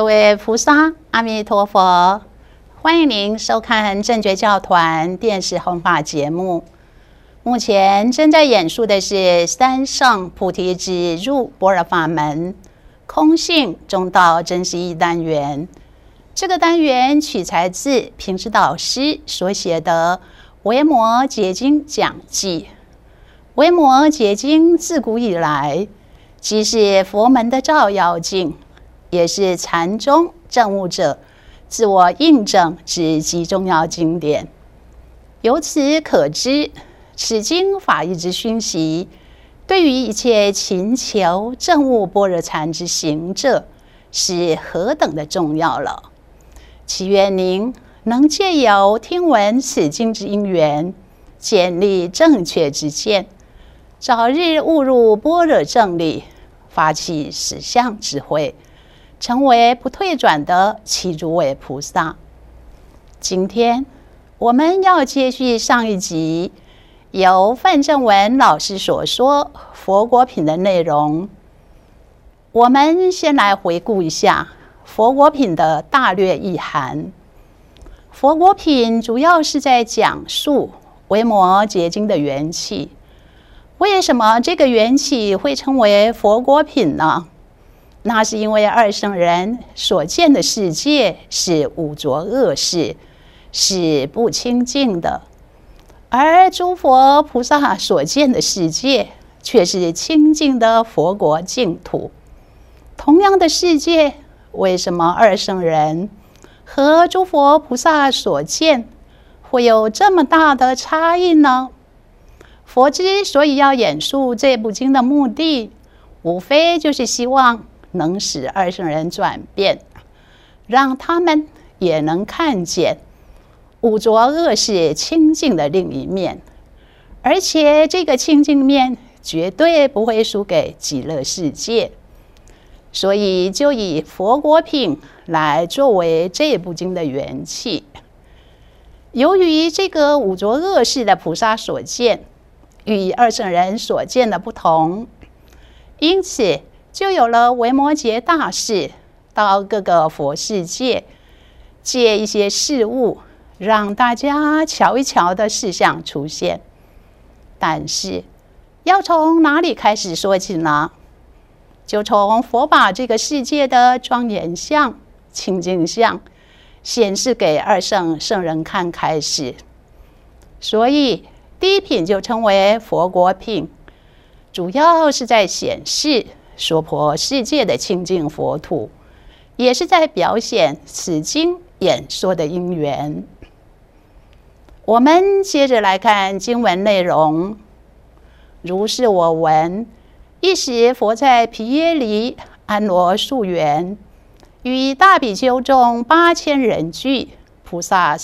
各位菩萨，阿弥陀佛！欢迎您收看正觉教团电视弘法节目。目前正在演述的是三圣菩提子入般若法门空性中道真实义单元。这个单元取材自平师导师所写的《维摩诘经讲记》。维摩诘经自古以来即是佛门的照妖镜，也是禅宗证悟者自我印证之极重要经典。由此可知，此经法义之熏习，对于一切勤求证悟般若禅之行者，是何等的重要了。祈愿您能借由听闻此经之因缘，建立正确之见，早日悟入般若正理，发起实相智慧，成为不退转的七诸位菩萨。今天我们要接续上一集由范正文老师所说佛果品的内容。我们先来回顾一下佛果品的大略意涵。佛果品主要是在讲述维摩诘经的缘起。为什么这个缘起会称为佛果品呢？那是因为二圣人所见的世界是污浊恶世，是不清净的，而诸佛菩萨所见的世界却是清净的佛国净土。同样的世界，为什么二圣人和诸佛菩萨所见会有这么大的差异呢？佛之所以要演述这部经的目的，无非就是希望能使二圣人转变，让他们也能看见污浊恶世清净的另一面，而且这个清净面绝对不会输给极乐世界。所以就以佛果品来作为这部经的缘起。由于这个污浊恶世的菩萨所见与二圣人所见的不同，因此就有了维摩诘大士到各个佛世界借一些事物让大家瞧一瞧的事项出现。但是要从哪里开始说起呢？就从佛把这个世界的庄严相、清净相显示给二圣人看开始。所以第一品就称为佛果品，主要是在显示娑婆世界的清净佛土，也是在表现此经演说的因缘。我们接着来看经文内容。如是我闻，一时佛在毗耶离安罗树园，与大比丘众8000人俱，菩萨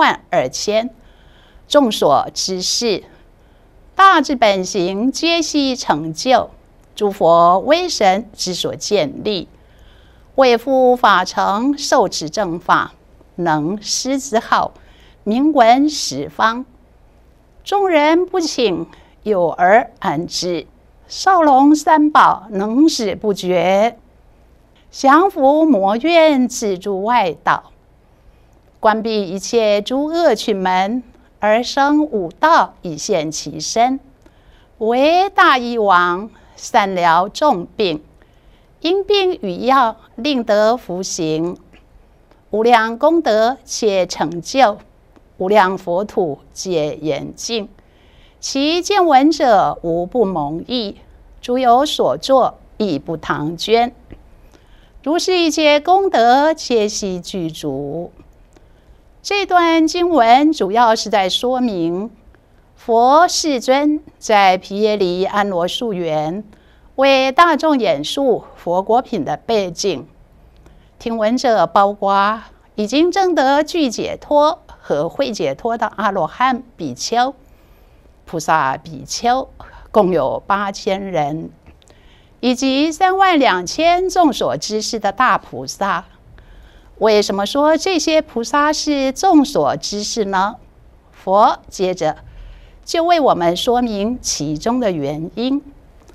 32000，众所知事，大智本行皆悉成就，诸佛威神之所建立，为复法成受持正法，能施子好，名闻十方。众人不请，有而安之。少龙三宝能使不绝，降伏魔怨自诸外道，关闭一切诸恶趣门，而生五道以现其身，为大医王，善疗众病，因病与药，令得服行。无量功德且成就，无量佛土皆严净。其见闻者无不蒙益，诸有所作亦不唐捐。如是一切功德皆悉具足。这段经文主要是在说明佛世尊在毗耶离安罗树园为大众演述佛果品的背景。听闻者包括已经证得具解脱和慧解脱的阿罗汉比丘、菩萨比丘，共有8000人，以及32000众所知事的大菩萨。为什么说这些菩萨是众所知事呢？佛接着就为我们说明其中的原因。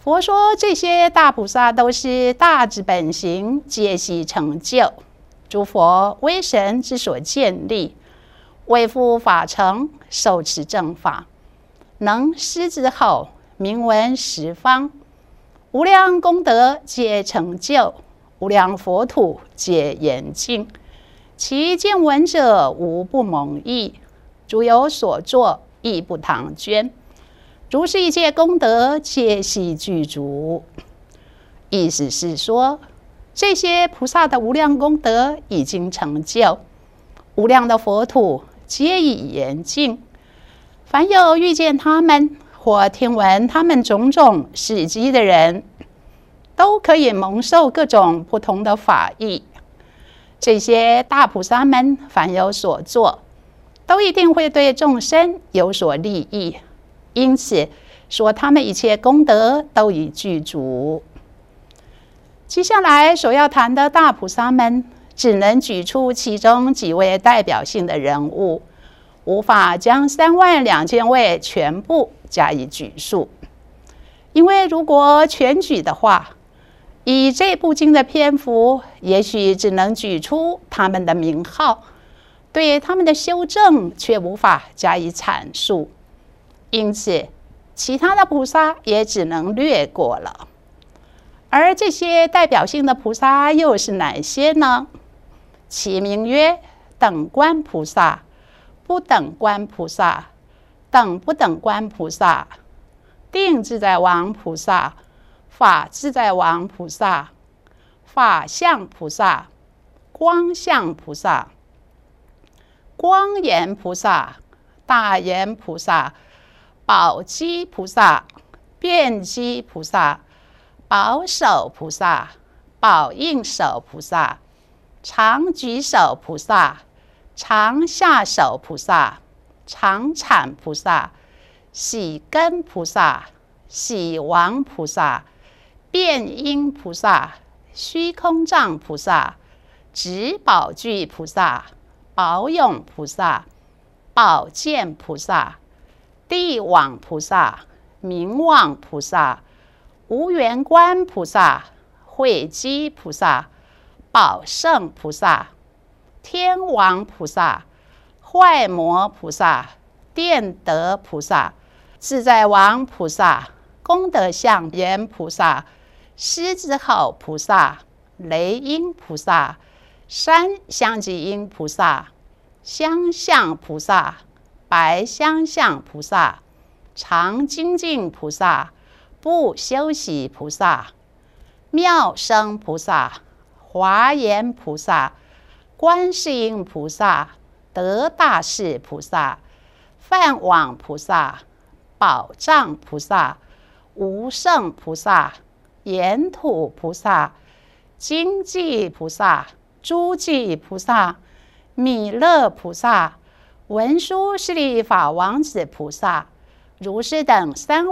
佛说这些大菩萨都是大智本行，皆悉成就。诸佛为神之所建立，为复法成，受持正法，能施之后，名闻十方。无量功德皆成就，无量佛土皆严净。其见闻者无不蒙益，诸有所作亦不唐捐。如是一切功德皆悉具足。意思是说，这些菩萨的无量功德已经成就，无量的佛土皆已严净。凡有遇见他们或听闻他们种种事迹的人，都可以蒙受各种不同的法益。这些大菩萨们凡有所作，都一定会对众生有所利益，因此说他们一切功德都已具足。接下来所要谈的大菩萨们，只能举出其中几位代表性的人物，无法将32000位全部加以举述。因为如果全举的话，以这部经的篇幅，也许只能举出他们的名号，对他们的修正却无法加以阐述，因此其他的菩萨也只能略过了。而这些代表性的菩萨又是哪些呢？其名曰等观菩萨、不等观菩萨、等不等观菩萨、定自在王菩萨、法自在王菩萨、法相菩萨、光相菩萨、光严菩萨、大严菩萨、宝积菩萨、辩积菩萨、宝手菩萨、宝应手菩萨、常举手菩萨、常下手菩萨、常产菩萨、喜根菩萨、喜王菩萨、辩音菩萨、虚空藏菩萨、执宝具菩萨、宝永菩萨、宝剑菩萨、地网菩萨、明网菩萨、无缘观菩萨、慧积菩萨、宝胜菩萨、天王菩萨、坏魔菩萨、电德菩萨、自在王菩萨、功德相严菩萨、狮子吼菩萨、雷音菩萨、山香积音菩萨、香相菩萨、白香相菩萨、常精进菩萨、不休息菩萨、妙生菩萨、华严菩萨、观世音菩萨、得大士菩萨、梵网菩萨、宝藏菩萨、无胜菩萨、阎土菩萨、经济菩萨、诸济菩萨、弥勒菩萨、文殊师利法王子菩萨，如是等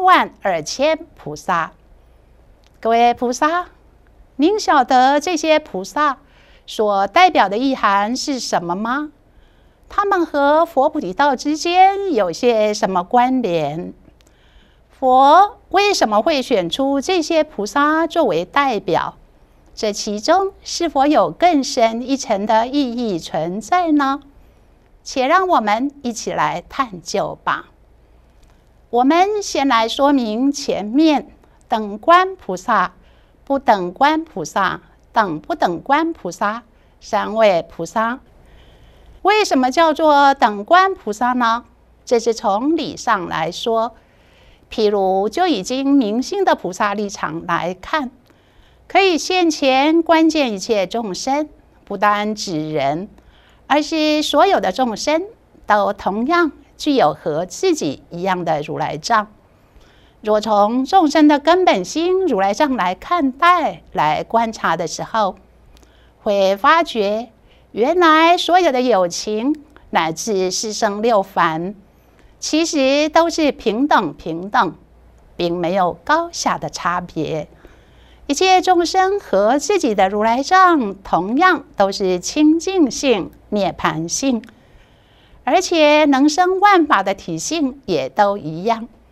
32000菩萨。各位菩萨，您晓得这些菩萨所代表的意涵是什么吗？他们和佛菩提道之间有些什么关联？佛为什么会选出这些菩萨作为代表？这其中是否有更深一层的意义存在呢？且让我们一起来探究吧。我们先来说明前面等观菩萨、不等观菩萨、等不等观菩萨3位菩萨。为什么叫做等观菩萨呢？这是从理上来说。譬如就已经明心的菩萨立场来看，可以现前观见一切众生，不单指人，而是所有的众生都同样具有和自己一样的如来藏。若从众生的根本心如来藏来看待、来观察的时候，会发觉原来所有的有情乃至四生六凡，其实都是平等，并没有高下的差别。一切众生和自己的如来藏同样都是清净性、涅槃性，而且能生万法的体性也都一样。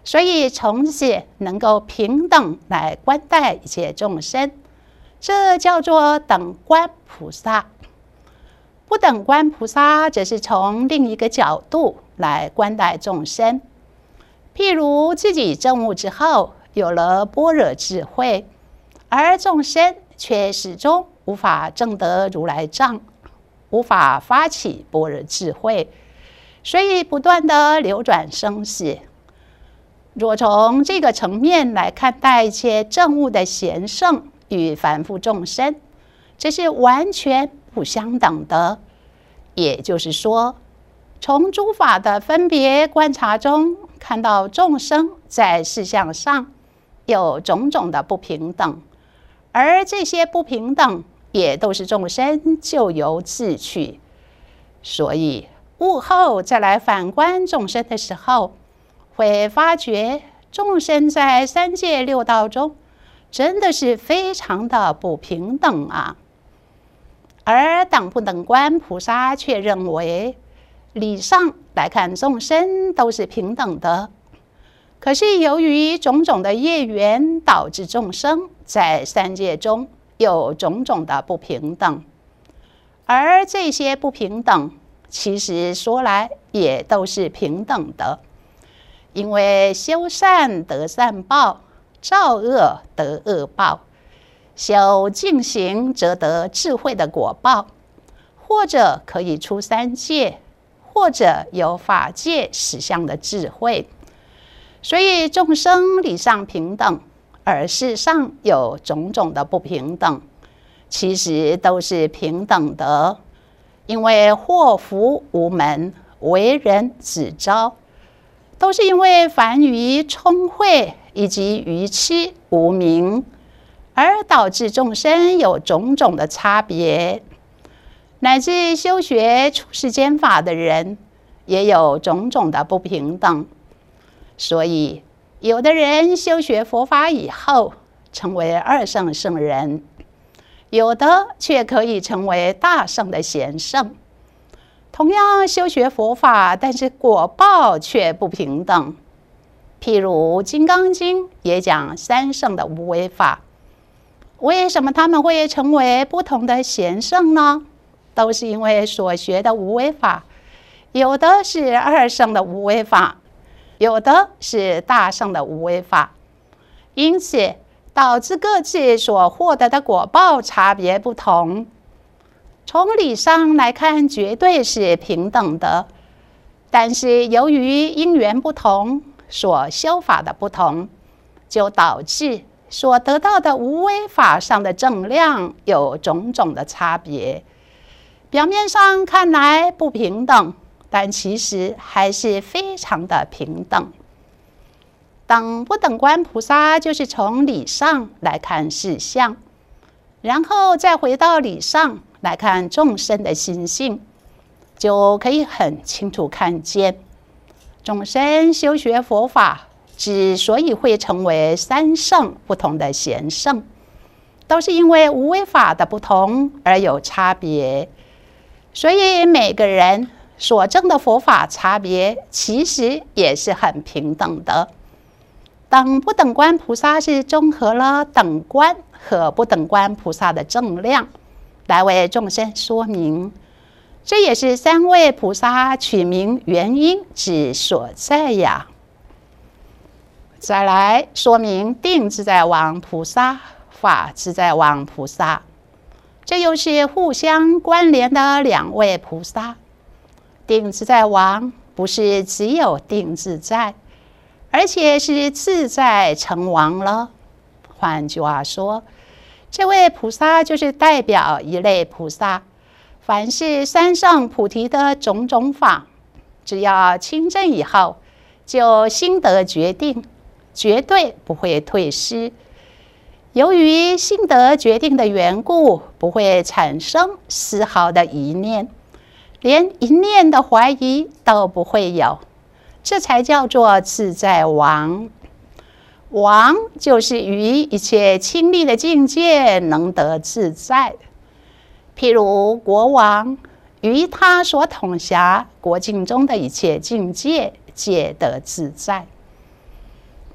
所以从此能够平等来观待一切众生，这叫做等观菩萨。不等观菩萨则是从另一个角度来观待众生，譬如自己证悟之后有了般若智慧，而众生却始终无法证得如来藏，无法发起般若智慧，所以不断的流转生死。若从这个层面来看待一切证悟的贤圣与凡夫众生，这是完全不相等的。也就是说，从诸法的分别观察中，看到众生在事相上有种种的不平等，而这些不平等也都是众生咎由自取。所以悟后再来反观众生的时候，会发觉众生在三界六道中真的是非常的不平等啊。而等不等观菩萨却认为，理上来看众生都是平等的，可是由于种种的业缘，导致众生在三界中有种种的不平等，而这些不平等其实说来也都是平等的，因为修善得善报，造恶得恶报，修净行则得智慧的果报，或者可以出三界，或者有法界实相的智慧。所以众生理上平等，而事上有种种的不平等，其实都是平等的。因为祸福无门，为人自招，都是因为凡愚聪慧以及愚痴无明，而导致众生有种种的差别，乃至修学出世间法的人也有种种的不平等。所以有的人修学佛法以后成为二圣圣人，有的却可以成为大圣的贤圣。同样修学佛法，但是果报却不平等。譬如《金刚经》也讲三圣的无为法，为什么他们会成为不同的贤圣呢？都是因为所学的无为法，有的是二圣的无为法，有的是大圣的无为法，因此导致各自所获得的果报差别不同。从理上来看，绝对是平等的，但是由于因缘不同，所修法的不同，就导致所得到的无为法上的正量有种种的差别。表面上看来不平等，但其实还是非常的平等。等不等观菩萨就是从理上来看事相，然后再回到理上来看众生的心性，就可以很清楚看见，众生修学佛法之所以会成为三圣不同的贤圣，都是因为无为法的不同而有差别。所以每个人所证的佛法差别，其实也是很平等的。等不等观菩萨是综合了等观和不等观菩萨的正量，来为众生说明。这也是三位菩萨取名原因之所在呀。再来说明定自在王菩萨、法自在王菩萨，这又是互相关联的两位菩萨。定自在王不是只有定自在，而且是自在成王了。换句话说，这位菩萨就是代表一类菩萨，凡是三圣菩提的种种法，只要亲证以后，就心得决定，绝对不会退失。由于心得决定的缘故，不会产生丝毫的疑念，连一念的怀疑都不会有，这才叫做自在王。王就是于一切亲历的境界能得自在。譬如国王于他所统辖国境中的一切境界皆得自在。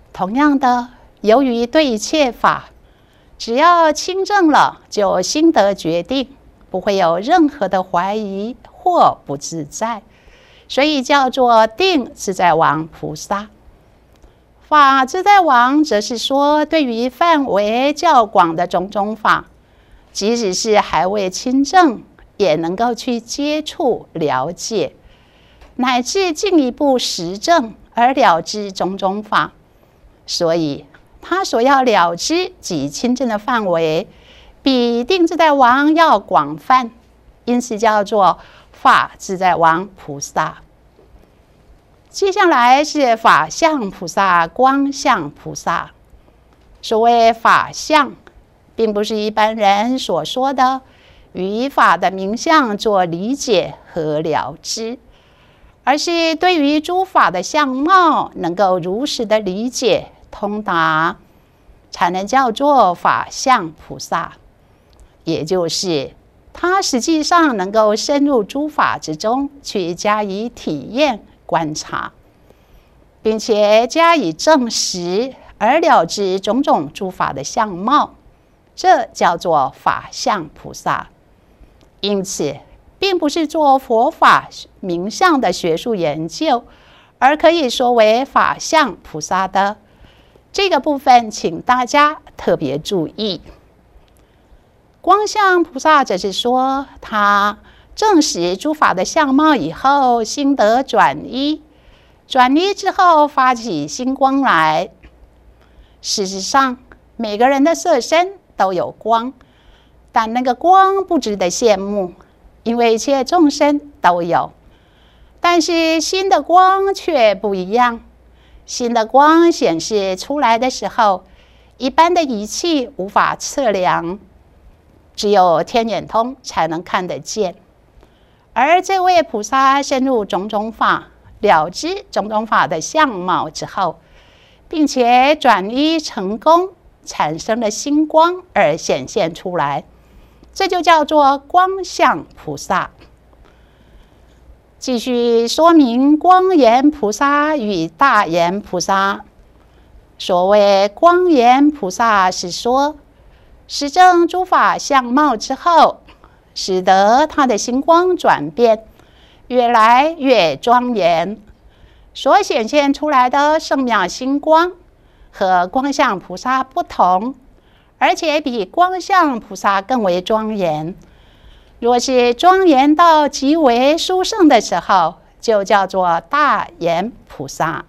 同样的，由于对一切法，只要亲证了，就心得决定，不会有任何的怀疑或不自在，所以叫做定自在王菩萨。法自在王则是说，对于范围较广的种种法，即使是还未亲证，也能够去接触了解，乃至进一步实证而了知种种法。所以他所要了知及亲证的范围，比定自在王要广泛，因此叫做法自在王菩萨。接下来是法相菩萨、光相菩萨。所谓法相，并不是一般人所说的于法的名相做理解和了知，而是对于诸法的相貌能够如实的理解通达，才能叫做法相菩萨。也就是他实际上能够深入诸法之中去加以体验观察，并且加以证实而了知种种诸法的相貌，这叫做法相菩萨。因此并不是做佛法名相的学术研究而可以说为法相菩萨的，这个部分请大家特别注意。光相菩萨则是说，他证实诸法的相貌以后，心得转依，转依之后发起心光来。事实上，每个人的色身都有光，但那个光不值得羡慕，因为一切众生都有。但是心的光却不一样，心的光显示出来的时候，一般的仪器无法测量，只有天眼通才能看得见。而这位菩萨深入种种法，了知种种法的相貌之后，并且转依成功，产生了心光而显现出来，这就叫做光相菩萨。继续说明光严菩萨与大严菩萨。所谓光严菩萨是说，实证诸法相貌之后，使得他的心光转变，越来越庄严，所显现出来的圣妙心光和光相菩萨不同，而且比光相菩萨更为庄严。若是庄严到极为殊胜的时候，就叫做大严菩萨。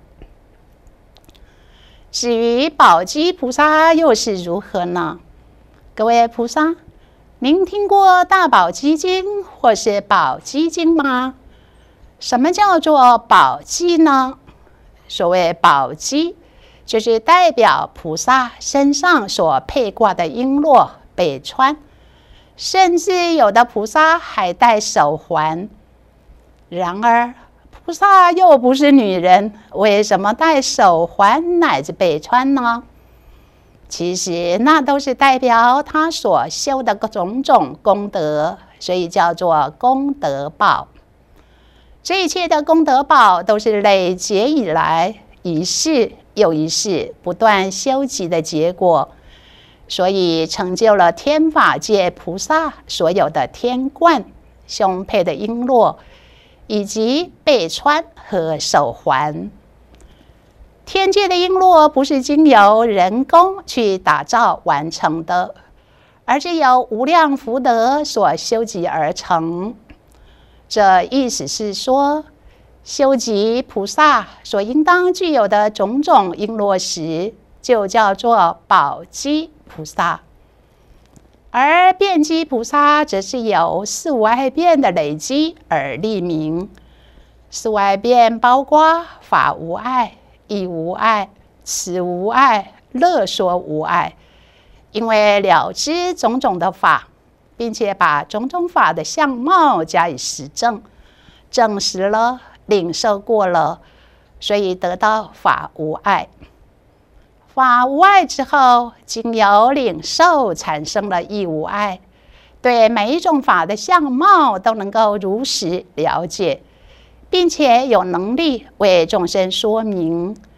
至于宝积菩萨又是如何呢？各位菩萨，您听过大宝积经或是宝积经吗？什么叫做宝积呢？所谓宝积，就是代表菩萨身上所佩挂的璎珞被穿，甚至有的菩萨还戴手环。然而菩萨又不是女人，为什么戴手环乃至被穿呢？其实那都是代表他所修的种种功德，所以叫做功德报。这一切的功德报都是累劫以来一世又一世不断修集的结果，所以成就了天法界菩萨所有的天冠、胸佩的璎珞，以及被穿和手环。天界的璎珞不是经由人工去打造完成的，而是由无量福德所修集而成。这意思是说，修集菩萨所应当具有的种种璎珞时，就叫做宝积菩萨。而遍积菩萨则是由四无碍变的累积而立名。四无碍变包括法无碍、义无碍、慈无碍、乐说无碍。因为了知种种的法，并且把种种法的相貌加以实证，证实了、领受过了，所以得到法无碍。法无碍之后，经由领受产生了义无碍，对每一种法的相貌都能够如实了解，并且有能力为众生说明，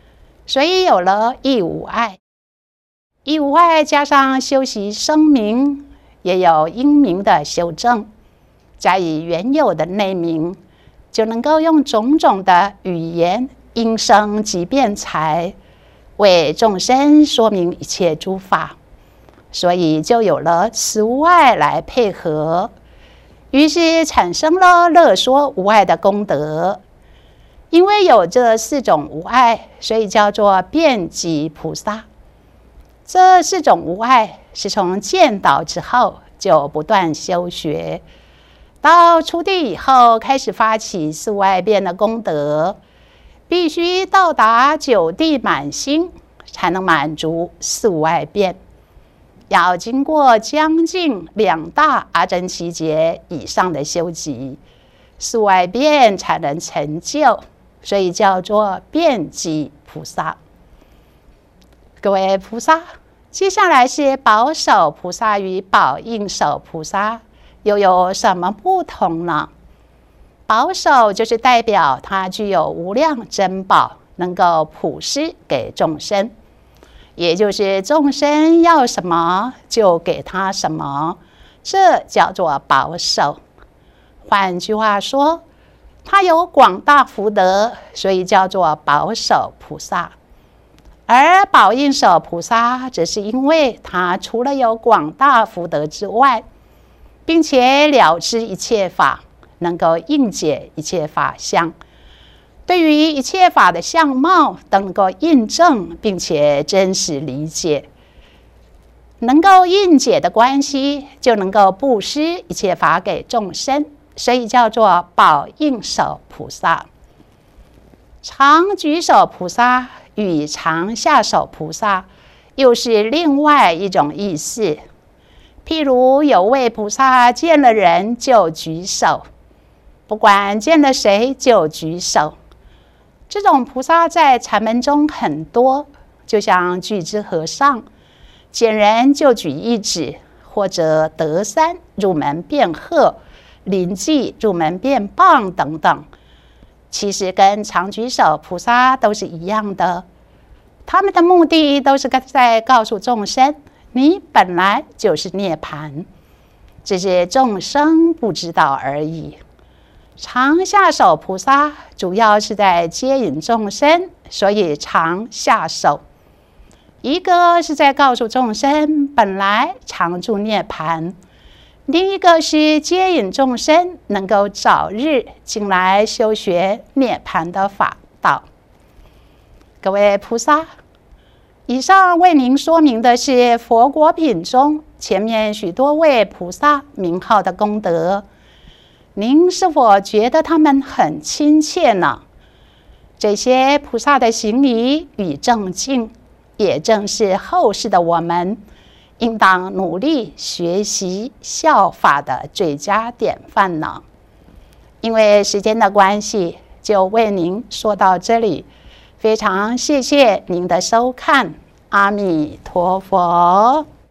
所以有了义无碍。义无碍加上修习声明，也有音名的修正，加以原有的内名，就能够用种种的语言、音声及辩才，为众生说明一切诸法。所以就有了此无碍来配合，于是产生了乐说无碍的功德。因为有这4种无碍，所以叫做遍及菩萨。这4种无碍是从见道之后就不断修学，到初地以后开始发起4无碍辩的功德，必须到达9地满心，才能满足4无碍辩。要经过将近2大阿僧祇劫以上的修集，4无碍辩才能成就，所以叫做遍及菩萨。各位菩萨，接下来是宝手菩萨与宝应手菩萨又有什么不同呢？宝手就是代表它具有无量珍宝，能够普施给众生，也就是众生要什么就给他什么，这叫做宝手。换句话说，他有广大福德，所以叫做宝手菩萨。而宝应手菩萨只是因为他除了有广大福德之外，并且了知一切法，能够应解一切法相，对于一切法的相貌都能够印证，并且真实理解，能够应解的关系，就能够布施一切法给众生，所以叫做宝应手菩萨。常举手菩萨与常下手菩萨又是另外一种意思。譬如有位菩萨见了人就举手，不管见了谁就举手。这种菩萨在禅门中很多，就像具之和尚，见人就举一指，或者德山入门变鹤，临济入门变棒等等。其实跟常举手菩萨都是一样的，他们的目的都是在告诉众生，你本来就是涅槃，只是众生不知道而已。常下手菩萨主要是在接引众生，所以常下手。一个是在告诉众生本来常住涅槃，另一个是接引众生能够早日进来修学涅槃的法道。各位菩萨，以上为您说明的是佛果品中前面许多位菩萨名号的功德，您是否觉得他们很亲切呢？这些菩萨的行仪与正境，也正是后世的我们应当努力学习效法的最佳典范呢。因为时间的关系，就为您说到这里，非常谢谢您的收看，阿弥陀佛。